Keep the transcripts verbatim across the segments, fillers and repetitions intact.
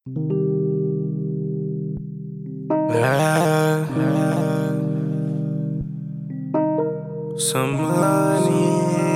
Yeah, some money.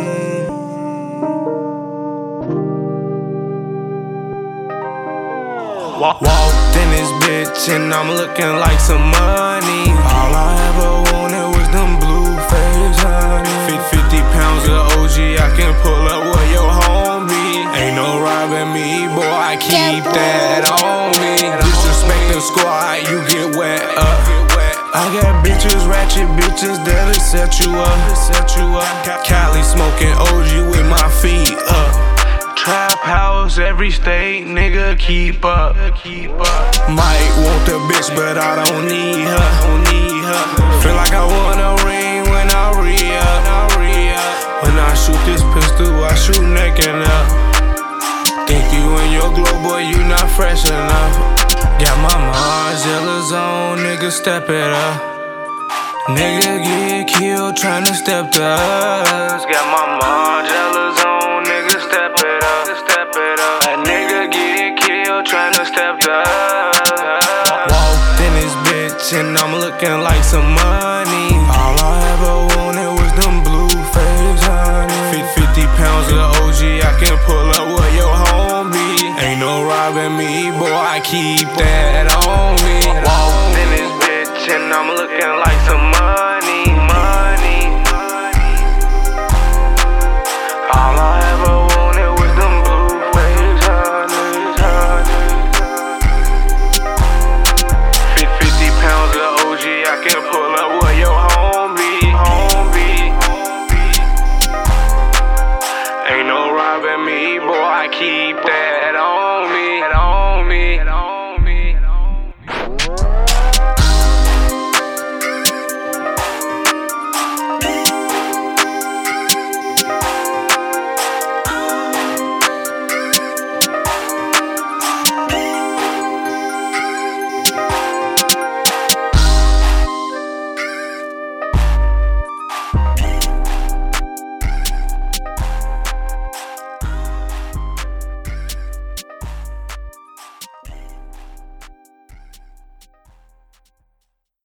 Walk. Walked in this bitch and I'm looking like some money. All I ever wanted was them blue face honey. fifty pounds of O G, I can pull up with your homie. Ain't no robbing me, boy, I keep that on me. Disrespect the squad, you get wet up. I got bitches, ratchet bitches that'll set you up. Set you up. Cali smoking O G with my feet up. Trap house, every state, nigga, keep up. Might want the bitch, but I don't need her. Don't need her. Feel like I want a ring when I re-up. When I shoot this pistol, I shoot naked up. Think you in your glow, boy, you not fresh enough. Got my Margielas on, nigga, step it up. Nigga get killed tryna step to us. Got my Margielas on, nigga, step it up. Step it up. A nigga get killed tryna step to us. Walked in this bitch and I'm looking like some money. All I ever wanted was them blue face honey. fifty pounds of O G, I can pull up with your homie. Ain't no robbing me, boy, I keep that on me. Walked in this bitch and I'm looking like some